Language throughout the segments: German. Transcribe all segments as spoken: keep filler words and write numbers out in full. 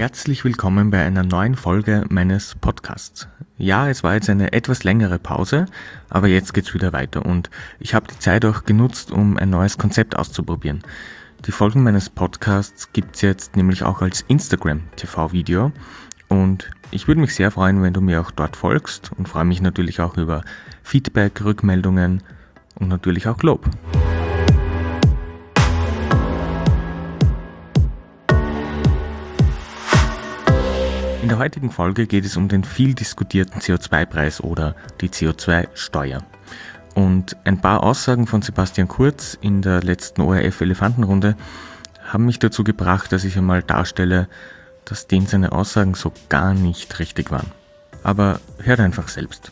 Herzlich willkommen bei einer neuen Folge meines Podcasts. Ja, es war jetzt eine etwas längere Pause, aber jetzt geht's wieder weiter und ich habe die Zeit auch genutzt, um ein neues Konzept auszuprobieren. Die Folgen meines Podcasts gibt's jetzt nämlich auch als Instagram-T V-Video und ich würde mich sehr freuen, wenn du mir auch dort folgst und freue mich natürlich auch über Feedback, Rückmeldungen und natürlich auch Lob. In der heutigen Folge geht es um den viel diskutierten C O zwei Preis oder die C O zwei Steuer. Und ein paar Aussagen von Sebastian Kurz in der letzten O R F-Elefantenrunde haben mich dazu gebracht, dass ich einmal darstelle, dass denen seine Aussagen so gar nicht richtig waren. Aber hört einfach selbst.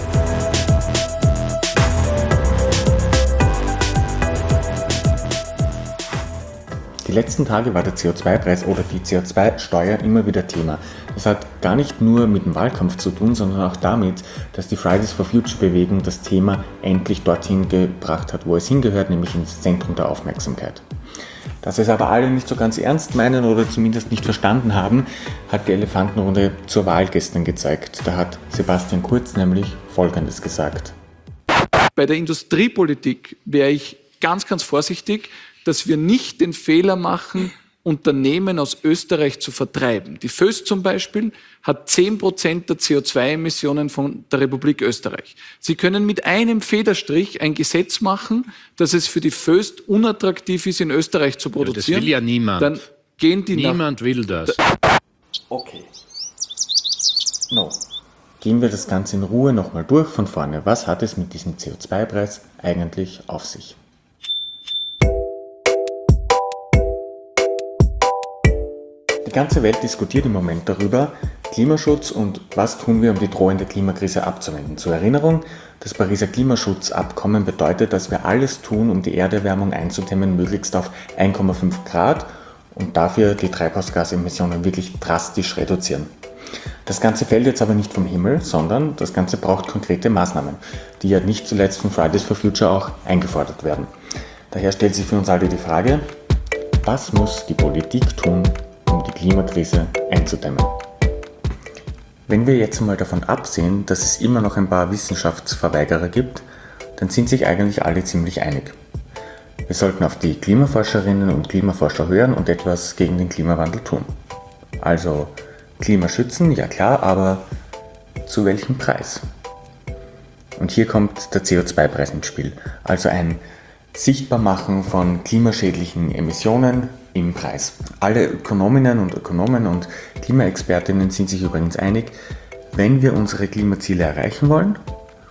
Die letzten Tage war der C O zwei Preis oder die C O zwei Steuer immer wieder Thema. Das hat gar nicht nur mit dem Wahlkampf zu tun, sondern auch damit, dass die Fridays for Future Bewegung das Thema endlich dorthin gebracht hat, wo es hingehört, nämlich ins Zentrum der Aufmerksamkeit. Dass es aber alle nicht so ganz ernst meinen oder zumindest nicht verstanden haben, hat die Elefantenrunde zur Wahl gestern gezeigt. Da hat Sebastian Kurz nämlich Folgendes gesagt. Bei der Industriepolitik wäre ich ganz, ganz vorsichtig, dass wir nicht den Fehler machen, Unternehmen aus Österreich zu vertreiben. Die Voest zum Beispiel hat zehn Prozent der C O zwei Emissionen von der Republik Österreich. Sie können mit einem Federstrich ein Gesetz machen, dass es für die Voest unattraktiv ist, in Österreich zu produzieren. Ja, das will ja niemand. Dann gehen die niemand nach, will das. Okay. No. Gehen wir das Ganze in Ruhe nochmal durch von vorne. Was hat es mit diesem C O zwei Preis eigentlich auf sich? Die ganze Welt diskutiert im Moment darüber, Klimaschutz und was tun wir, um die drohende Klimakrise abzuwenden. Zur Erinnerung, das Pariser Klimaschutzabkommen bedeutet, dass wir alles tun, um die Erderwärmung einzudämmen, möglichst auf eins Komma fünf Grad und dafür die Treibhausgasemissionen wirklich drastisch reduzieren. Das Ganze fällt jetzt aber nicht vom Himmel, sondern das Ganze braucht konkrete Maßnahmen, die ja nicht zuletzt von Fridays for Future auch eingefordert werden. Daher stellt sich für uns alle die Frage, was muss die Politik tun, um die Klimakrise einzudämmen? Wenn wir jetzt mal davon absehen, dass es immer noch ein paar Wissenschaftsverweigerer gibt, dann sind sich eigentlich alle ziemlich einig. Wir sollten auf die Klimaforscherinnen und Klimaforscher hören und etwas gegen den Klimawandel tun. Also Klimaschützen, ja klar, aber zu welchem Preis? Und hier kommt der C O zwei Preis ins Spiel, also ein Sichtbarmachen von klimaschädlichen Emissionen im Preis. Alle Ökonominnen und Ökonomen und Klimaexpertinnen sind sich übrigens einig, wenn wir unsere Klimaziele erreichen wollen,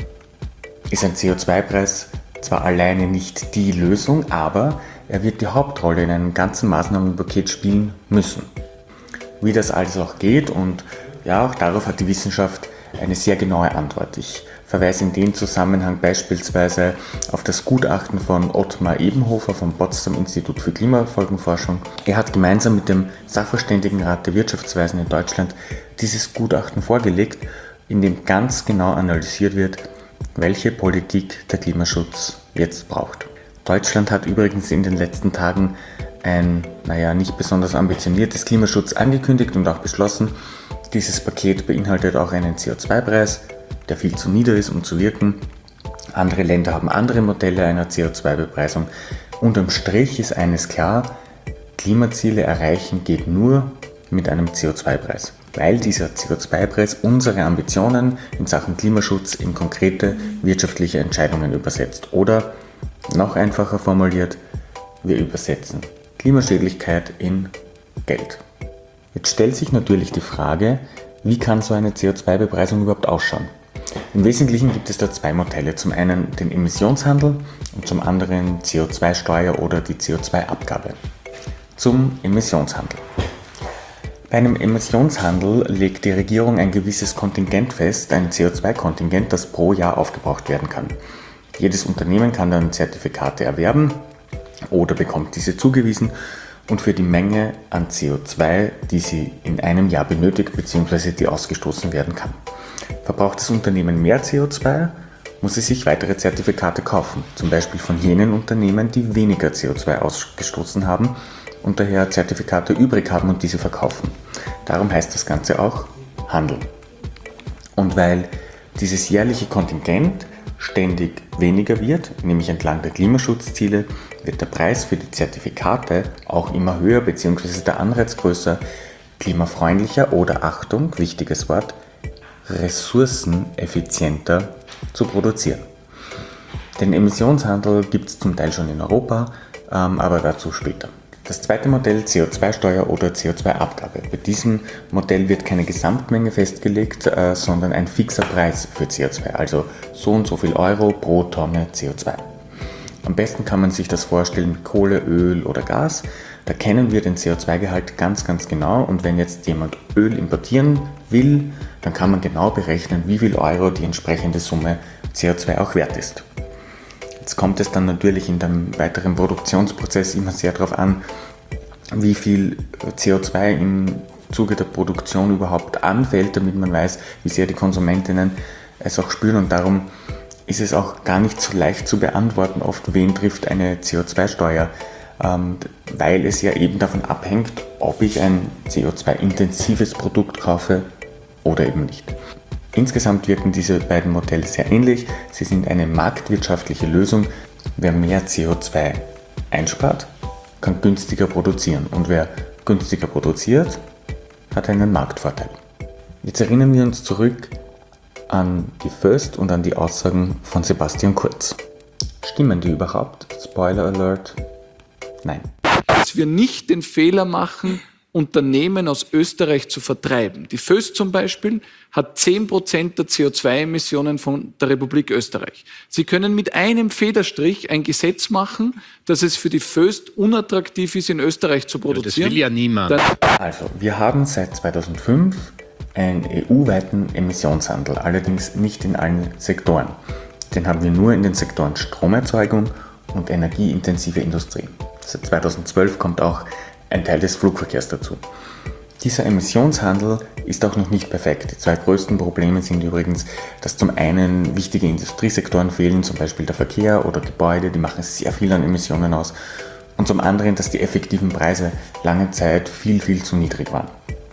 ist ein C O zwei Preis zwar alleine nicht die Lösung, aber er wird die Hauptrolle in einem ganzen Maßnahmenpaket spielen müssen. Wie das alles auch geht und ja, auch darauf hat die Wissenschaft eine sehr genaue Antwort. Ich verweise in dem Zusammenhang beispielsweise auf das Gutachten von Ottmar Ebenhofer vom Potsdam Institut für Klimafolgenforschung. Er hat gemeinsam mit dem Sachverständigenrat der Wirtschaftsweisen in Deutschland dieses Gutachten vorgelegt, in dem ganz genau analysiert wird, welche Politik der Klimaschutz jetzt braucht. Deutschland hat übrigens in den letzten Tagen ein, naja, nicht besonders ambitioniertes Klimaschutz angekündigt und auch beschlossen. Dieses Paket beinhaltet auch einen C O zwei Preis, der viel zu nieder ist, um zu wirken. Andere Länder haben andere Modelle einer C O zwei Bepreisung. Unterm Strich ist eines klar, Klimaziele erreichen geht nur mit einem C O zwei Preis, weil dieser C O zwei Preis unsere Ambitionen in Sachen Klimaschutz in konkrete wirtschaftliche Entscheidungen übersetzt. Oder, noch einfacher formuliert, wir übersetzen Klimaschädlichkeit in Geld. Jetzt stellt sich natürlich die Frage, wie kann so eine C O zwei Bepreisung überhaupt ausschauen? Im Wesentlichen gibt es da zwei Modelle. Zum einen den Emissionshandel und zum anderen C O zwei Steuer oder die C O zwei Abgabe. Zum Emissionshandel. Bei einem Emissionshandel legt die Regierung ein gewisses Kontingent fest, ein C O zwei Kontingent, das pro Jahr aufgebraucht werden kann. Jedes Unternehmen kann dann Zertifikate erwerben oder bekommt diese zugewiesen und für die Menge an C O zwei, die sie in einem Jahr benötigt bzw. die ausgestoßen werden kann. Verbraucht das Unternehmen mehr C O zwei, muss es sich weitere Zertifikate kaufen, zum Beispiel von jenen Unternehmen, die weniger C O zwei ausgestoßen haben und daher Zertifikate übrig haben und diese verkaufen. Darum heißt das Ganze auch Handel. Und weil dieses jährliche Kontingent ständig weniger wird, nämlich entlang der Klimaschutzziele, wird der Preis für die Zertifikate auch immer höher bzw. der Anreiz größer, klimafreundlicher oder, Achtung, wichtiges Wort, ressourceneffizienter zu produzieren. Den Emissionshandel gibt es zum Teil schon in Europa, ähm, aber dazu später. Das zweite Modell, C O zwei Steuer oder C O zwei Abgabe. Bei diesem Modell wird keine Gesamtmenge festgelegt, äh, sondern ein fixer Preis für C O zwei, also so und so viel Euro pro Tonne C O zwei. Am besten kann man sich das vorstellen mit Kohle, Öl oder Gas. Da kennen wir den C O zwei Gehalt ganz, ganz genau, und wenn jetzt jemand Öl importieren will, dann kann man genau berechnen, wie viel Euro die entsprechende Summe C O zwei auch wert ist. Jetzt kommt es dann natürlich in dem weiteren Produktionsprozess immer sehr darauf an, wie viel C O zwei im Zuge der Produktion überhaupt anfällt, damit man weiß, wie sehr die Konsumentinnen es auch spüren, und darum ist es auch gar nicht so leicht zu beantworten, oft wen trifft eine C O zwei Steuer, ähm, weil es ja eben davon abhängt, ob ich ein C O zwei intensives Produkt kaufe oder eben nicht. Insgesamt wirken diese beiden Modelle sehr ähnlich. Sie sind eine marktwirtschaftliche Lösung. Wer mehr C O zwei einspart, kann günstiger produzieren, und wer günstiger produziert, hat einen Marktvorteil. Jetzt erinnern wir uns zurück an die Föst und an die Aussagen von Sebastian Kurz. Stimmen die überhaupt? Spoiler Alert. Nein. Dass wir nicht den Fehler machen, Unternehmen aus Österreich zu vertreiben. Die Föst zum Beispiel hat zehn Prozent der C O zwei Emissionen von der Republik Österreich. Sie können mit einem Federstrich ein Gesetz machen, dass es für die Föst unattraktiv ist, in Österreich zu produzieren. Das will ja niemand. Dann Also, wir haben seit zweitausendfünf einen E U-weiten Emissionshandel, allerdings nicht in allen Sektoren. Den haben wir nur in den Sektoren Stromerzeugung und energieintensive Industrie. Seit zweitausendzwölf kommt auch ein Teil des Flugverkehrs dazu. Dieser Emissionshandel ist auch noch nicht perfekt. Die zwei größten Probleme sind übrigens, dass zum einen wichtige Industriesektoren fehlen, zum Beispiel der Verkehr oder Gebäude, die machen sehr viel an Emissionen aus, und zum anderen, dass die effektiven Preise lange Zeit viel, viel zu niedrig waren.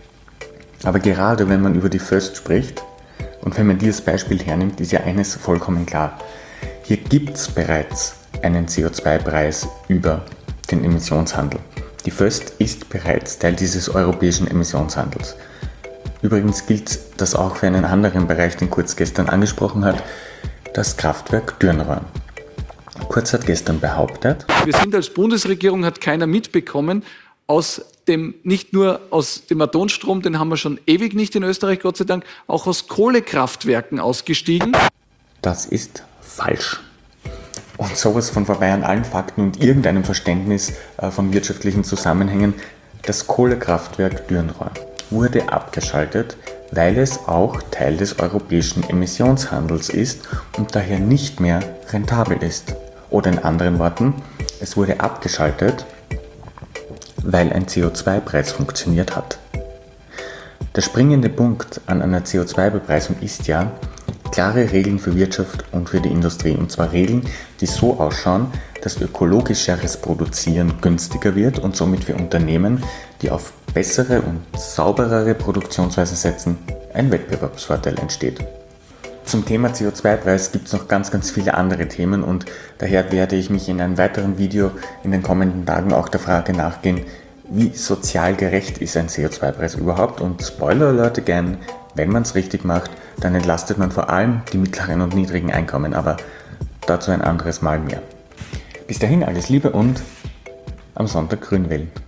Aber gerade wenn man über die Föst spricht und wenn man dieses Beispiel hernimmt, ist ja eines vollkommen klar. Hier gibt es bereits einen C O zwei Preis über den Emissionshandel. Die Föst ist bereits Teil dieses europäischen Emissionshandels. Übrigens gilt das auch für einen anderen Bereich, den Kurz gestern angesprochen hat, das Kraftwerk Dürnrohr. Kurz hat gestern behauptet, wir sind als Bundesregierung, hat keiner mitbekommen, aus dem, nicht nur aus dem Atomstrom, den haben wir schon ewig nicht in Österreich, Gott sei Dank, auch aus Kohlekraftwerken ausgestiegen. das ist falsch. Und sowas von vorbei an allen Fakten und irgendeinem Verständnis äh, von wirtschaftlichen Zusammenhängen. Das Kohlekraftwerk Dürnrohr wurde abgeschaltet, weil es auch Teil des europäischen Emissionshandels ist und daher nicht mehr rentabel ist. Oder in anderen Worten, es wurde abgeschaltet, weil ein C O zwei Preis funktioniert hat. Der springende Punkt an einer C O zwei Bepreisung ist ja, klare Regeln für Wirtschaft und für die Industrie. Und zwar Regeln, die so ausschauen, dass ökologischeres Produzieren günstiger wird und somit für Unternehmen, die auf bessere und sauberere Produktionsweisen setzen, ein Wettbewerbsvorteil entsteht. Zum Thema C O zwei Preis gibt es noch ganz, ganz viele andere Themen, und daher werde ich mich in einem weiteren Video in den kommenden Tagen auch der Frage nachgehen, wie sozial gerecht ist ein C O zwei Preis überhaupt, und Spoiler Alert again, wenn man es richtig macht, dann entlastet man vor allem die mittleren und niedrigen Einkommen, aber dazu ein anderes Mal mehr. Bis dahin alles Liebe und am Sonntag grün wählen.